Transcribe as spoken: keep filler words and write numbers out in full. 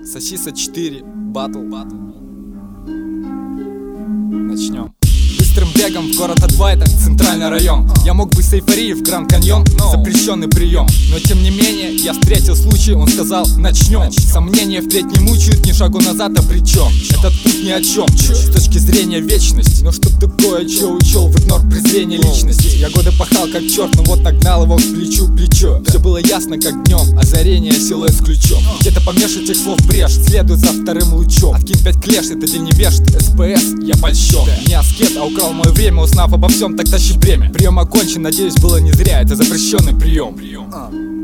Сосиса четыре, батл. Начнем. Быстрым бегом в город от Вайта, центральный район. Я мог бы с эйфорией в Гранд Каньон, запрещенный прием. Но тем не менее, я встретил случай, он сказал: начнем. Сомнения впредь не мучают, ни шагу назад, а при чем? Этот путь ни о чем, с точки зрения вечности. Но чтоб ты кое-че учел, в игнор презрение личности. Я годы пахал как черт, но вот нагнал его к плечу к плечу. Все было ясно как днем, озарение силуэт с ключом. Где-то помешь этих слов брешь, следует за вторым лучом. Откинь пять клеш, это день не вешт, СПС, я польщен. Не аскет, а украл мое время, узнав обо всем, так тащи бремя. Прием окончен, надеюсь, было не зря, это запрещенный прием.